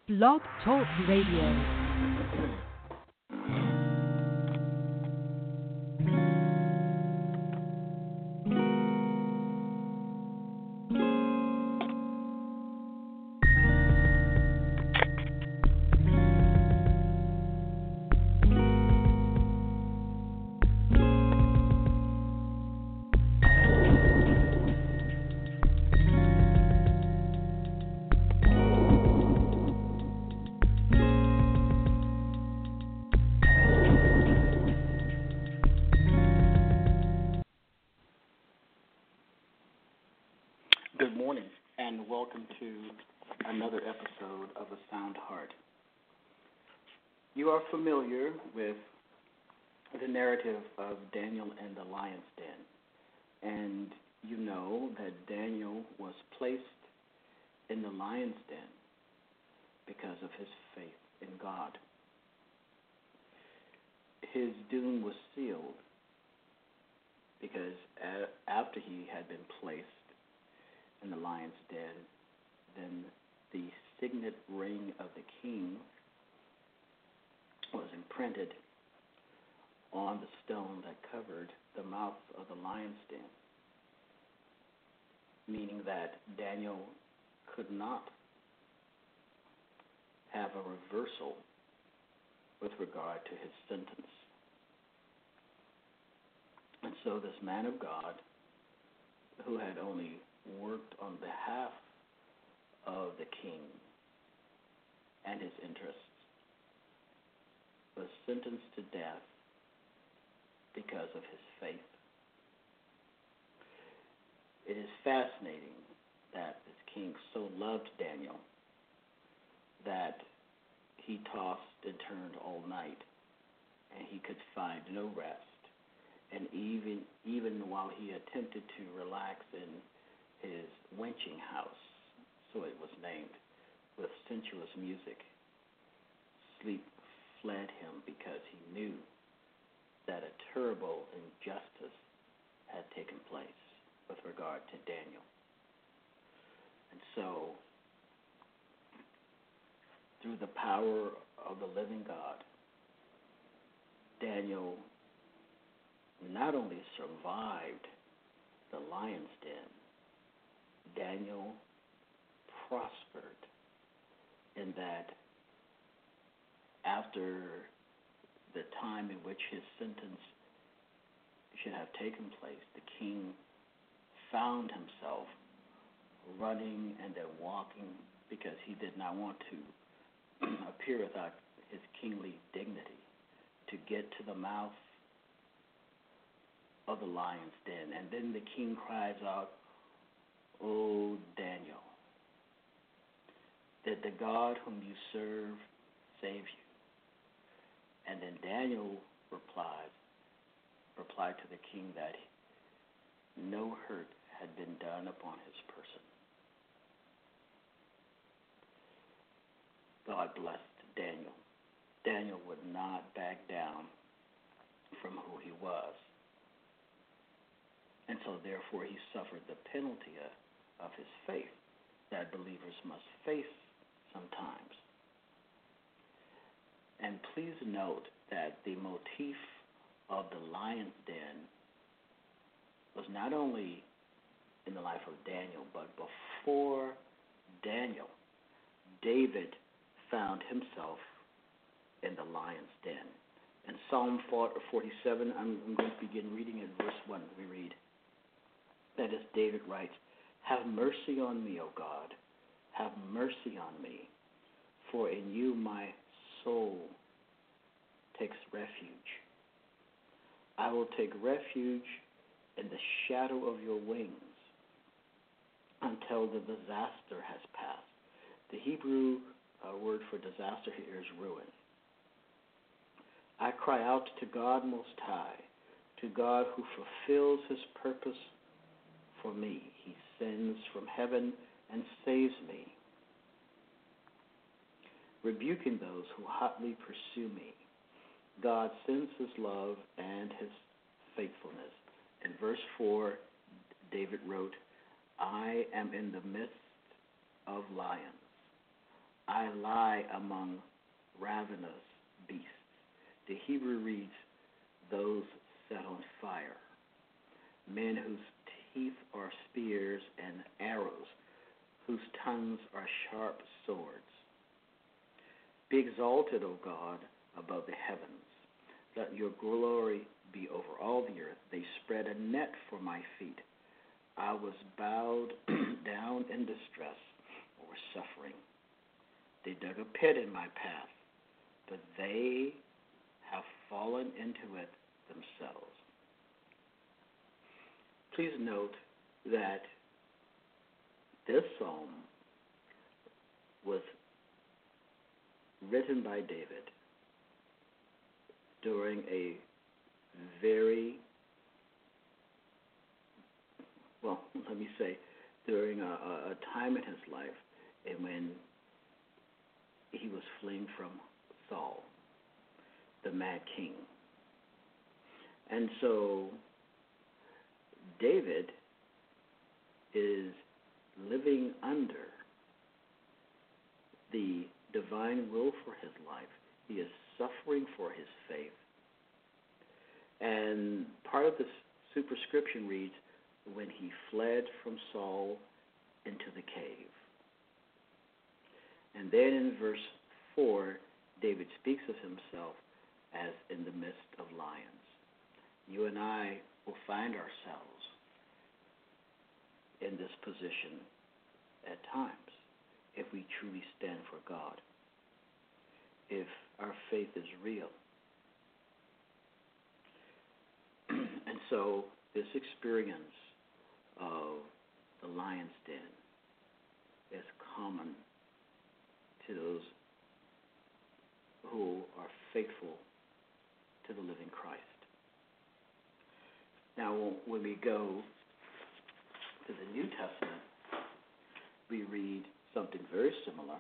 Blog Talk Radio. Good morning, and welcome to another episode of A Sound Heart. You are familiar with the narrative of Daniel and the lion's den, and you know that Daniel was placed in the lion's den because of his faith in God. His doom was sealed because after he had been placed in the lion's den, then the signet ring of the king was imprinted on the stone that covered the mouth of the lion's den, meaning that Daniel could not have a reversal with regard to his sentence. And so this man of God, who had only worked on behalf of the king and his interests, was sentenced to death because of his faith. It is fascinating that this king so loved Daniel that he tossed and turned all night, and he could find no rest. And even while he attempted to relax in his wenching house, so it was named, with sensuous music, sleep fled him because he knew that a terrible injustice had taken place with regard to Daniel. And so, through the power of the living God, Daniel not only survived the lion's den, Daniel prospered in that after the time in which his sentence should have taken place, the king found himself running and then walking because he did not want to appear without his kingly dignity to get to the mouth of the lion's den. And then the king cries out, "O Daniel, did the God whom you serve save you?" And then Daniel replied to the king that no hurt had been done upon his person. God blessed Daniel. Daniel would not back down from who he was. And so therefore he suffered the penalty of his faith that believers must face sometimes. And please note that the motif of the lion's den was not only in the life of Daniel, but before Daniel, David found himself in the lion's den. In Psalm 47, I'm going to begin reading at verse 1. We read, that is, David writes, "Have mercy on me, O God, have mercy on me, for in you my soul takes refuge. I will take refuge in the shadow of your wings until the disaster has passed." The Hebrew word for disaster here is ruin. I cry out to God Most High, to God who fulfills his purpose for me. He sends from heaven and saves me, rebuking those who hotly pursue me. God sends his love and his faithfulness. In verse 4, David wrote, "I am in the midst of lions. I I lie among ravenous beasts. The Hebrew reads, those set on fire, men whose teeth are spears and arrows, whose tongues are sharp swords. Be exalted, O God, above the heavens. Let your glory be over all the earth. They spread a net for my feet. I was bowed down in distress or suffering. They dug a pit in my path, but they have fallen into it themselves. Please note that this psalm was written by David during a during a time in his life and when he was fleeing from Saul, the mad king. And so David is living under the divine will for his life. He is suffering for his faith. And part of the superscription reads, when he fled from Saul into the cave. And then in verse 4, David speaks of himself as in the midst of lions. You and I will find ourselves in this position at times if we truly stand for God, if our faith is real. And so this experience of the lion's den is common to those who are faithful to the living Christ. Now, when we go to the New Testament, we read something very similar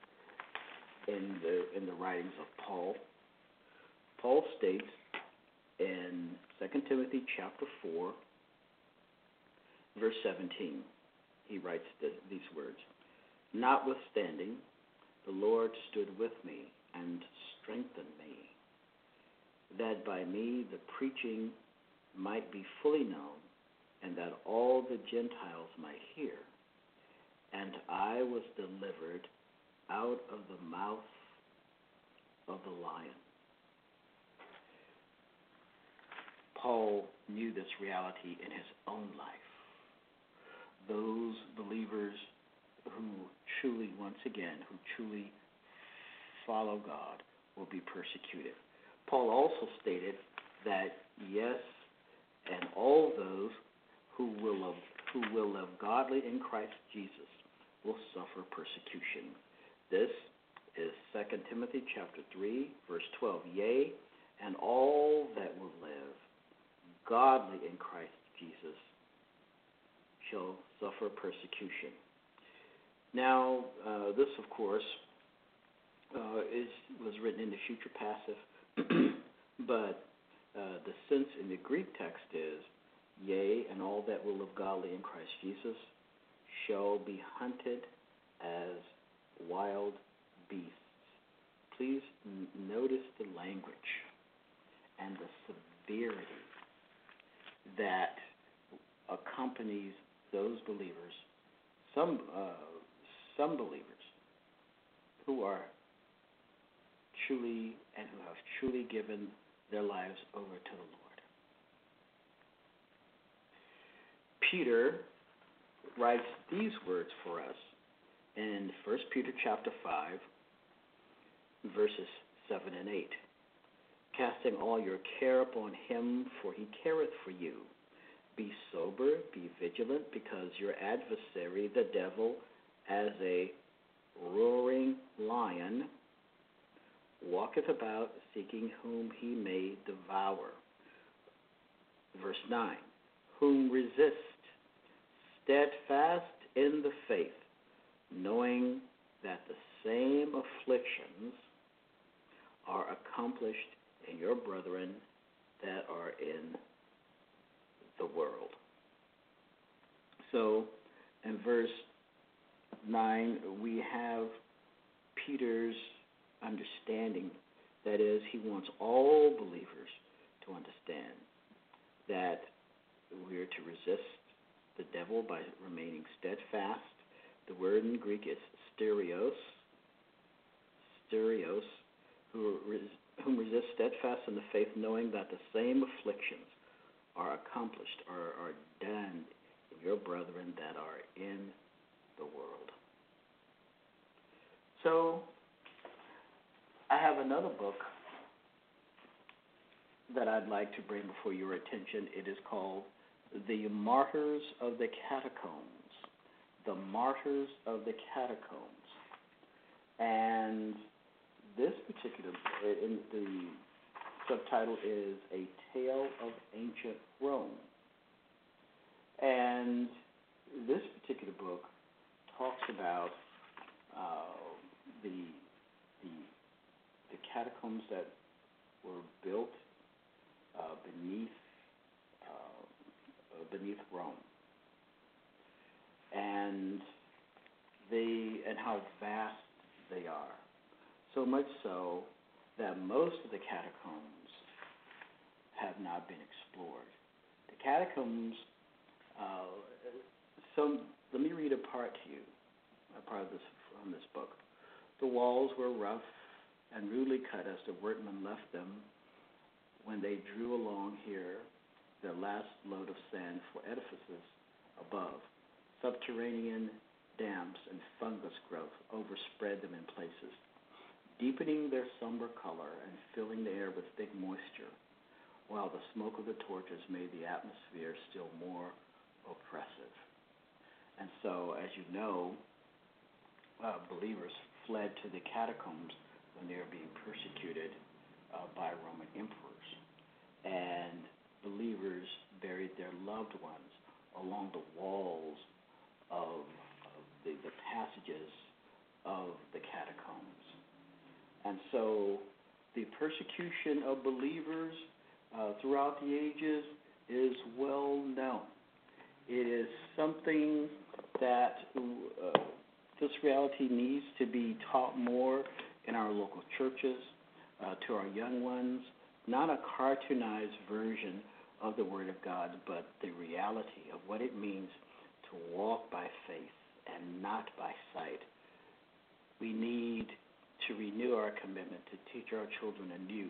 in the writings of Paul. Paul states in 2 Timothy chapter 4, verse 17, he writes these words, notwithstanding, the Lord stood with me and strengthened me, that by me the preaching might be fully known, and that all the Gentiles might hear. And I was delivered out of the mouth of the lion. Paul knew this reality in his own life. Those believers who truly, once again, who truly follow God will be persecuted. Paul also stated that, yes, and all those who will live godly in Christ Jesus will suffer persecution. This is 2 Timothy chapter 3, verse 12. Yea, and all that will live godly in Christ Jesus shall suffer persecution. Now, this, of course, was written in the future passive, but the sense in the Greek text is, yea, and all that will live godly in Christ Jesus shall be hunted as wild beasts. Please notice the language and the severity that accompanies those believers, some believers who are truly and who have truly given their lives over to the Lord. Peter writes these words for us in 1 Peter chapter 5, verses 7 and 8. Casting all your care upon him, for he careth for you. Be sober, be vigilant, because your adversary, the devil, as a roaring lion, walketh about, seeking whom he may devour. Verse 9, whom resist, steadfast in the faith, knowing that the same afflictions are accomplished in your brethren that are in the world. So in verse 9, we have Peter's understanding. That is, he wants all believers to understand that we are to resist the devil by remaining steadfast. The word in Greek is stereos, whom resist steadfast in the faith, knowing that the same afflictions are accomplished or are done in your brethren that are in the world. So, I have another book that I'd like to bring before your attention. It is called The Martyrs of the Catacombs. The Martyrs of the Catacombs. And this particular, in the subtitle is A Tale of Ancient Rome. And this particular book talks about the catacombs that were built beneath Rome, and how vast they are. So much so that most of the catacombs have not been explored. The catacombs. So let me read a part to you. A part of this from this book. The walls were rough and rudely cut as the workmen left them when they drew along here their last load of sand for edifices above. Subterranean damps and fungus growth overspread them in places, deepening their somber color and filling the air with thick moisture, while the smoke of the torches made the atmosphere still more oppressive. And so, as you know, believers fled to the catacombs when they were being persecuted by Roman emperors. And believers buried their loved ones along the walls of the passages of the catacombs. And so the persecution of believers throughout the ages is well known. It is something that this reality needs to be taught more in our local churches, to our young ones, not a cartoonized version of the Word of God, but the reality of what it means to walk by faith and not by sight. We need to renew our commitment to teach our children anew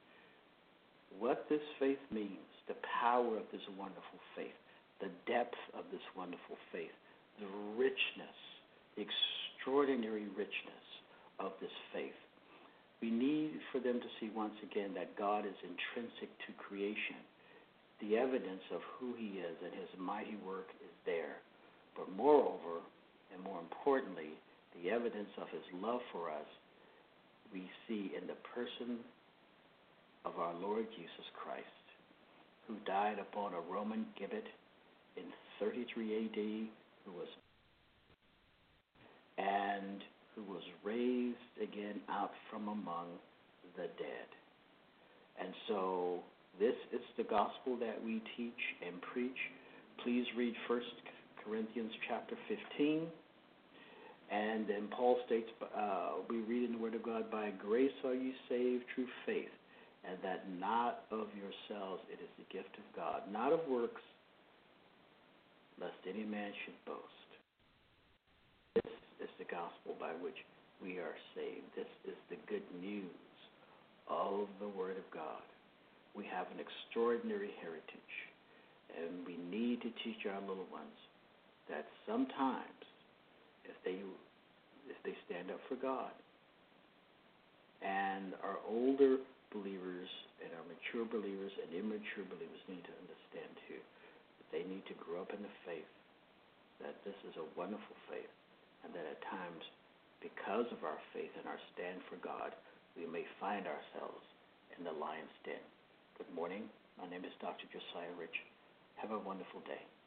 what this faith means, the power of this wonderful faith, the depth of this wonderful faith, the richness, the extraordinary richness of this faith. We need for them to see once again that God is intrinsic to creation. The evidence of who He is and His mighty work is there. But moreover, and more importantly, the evidence of His love for us we see in the person of our Lord Jesus Christ, who died upon a Roman gibbet in 33 A.D., who was raised again out from among the dead. And so this is the gospel that we teach and preach. Please read 1 Corinthians chapter 15. And then Paul states, we read in the Word of God, by grace are you saved through faith, and that not of yourselves, it is the gift of God, not of works, lest any man should boast. This is the gospel by which we are saved. This is the good news of the Word of God. We have an extraordinary heritage, and we need to teach our little ones that sometimes if they stand up for God, and our older believers and our mature believers and immature believers need to understand too that they need to grow up in the faith, that this is a wonderful faith, and that at times, because of our faith and our stand for God, we may find ourselves in the lion's den. Good morning. My name is Dr. Josiah Rich. Have a wonderful day.